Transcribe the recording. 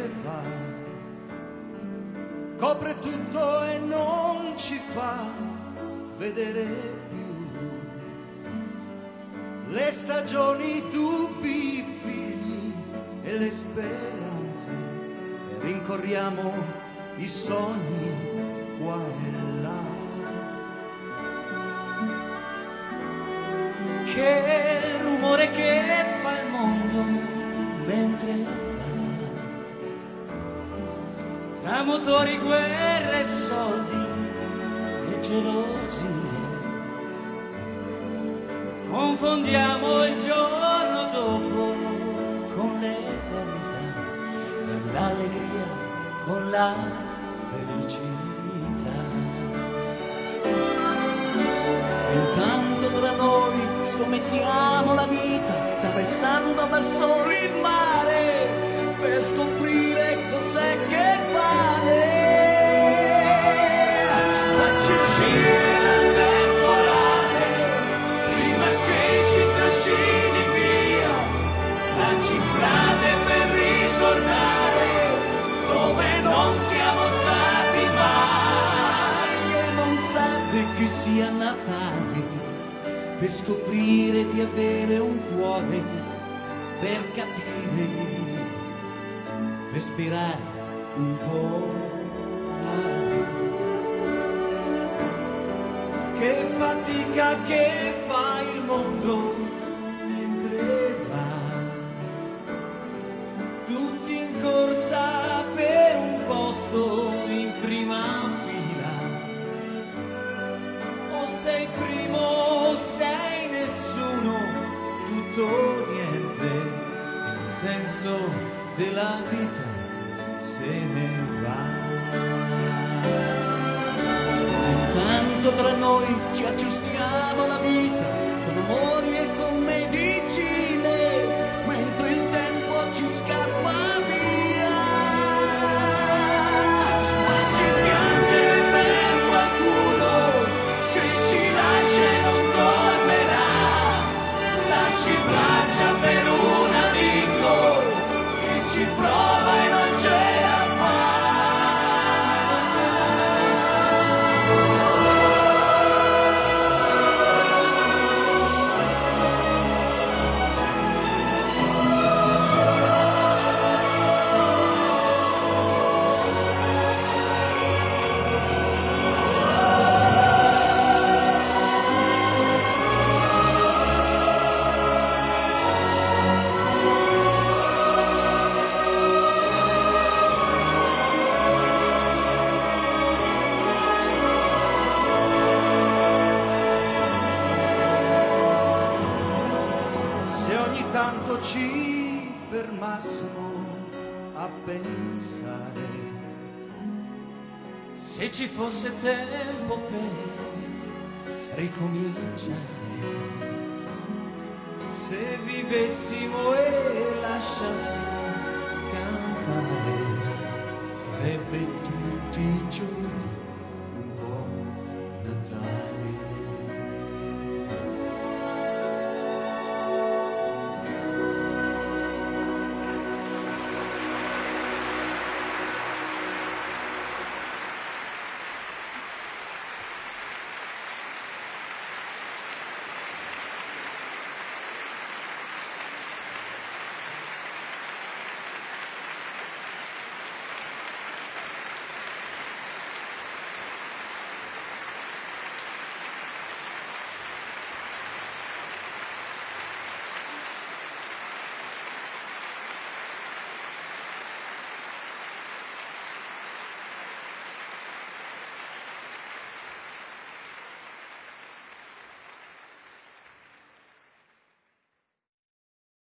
e va, copre tutto e non ci fa vedere più le stagioni, i dubbi, i figli e le speranze, e rincorriamo i sogni qua e là. Che rumore che fa il mondo mentre va, tra motori, guerre, soldi e gelosie. Confondiamo il giorno dopo con l'eternità e l'allegria con la felicità. Intanto tra noi scommettiamo la vita, attraversando da soli il mare, per scoprire cos'è che vale. Facci uscire dal temporale, prima che ci trascini via. Dacci strade per ritornare, dove non siamo stati mai. E non serve che sia Natale per scoprire di avere un cuore, per capire, per spirare un po'. Che fatica che fa il mondo mentre va, tutti in corsa per un posto in prima fila. O sei primo o sei nessuno, tutto o niente, il senso della vita se ne va. Intanto tra noi ci aggiustiamo la vita con amori e con medicine, mentre il tempo ci scappa via. Facci piangere per qualcuno che ci lascia e non tornerà. Dacci braccia per un amico che ci prova e non ce la fa. Se ogni tanto ci fermassimo a pensare, Se ci fosse tempo per ricominciare, se vivessimo e lasciassimo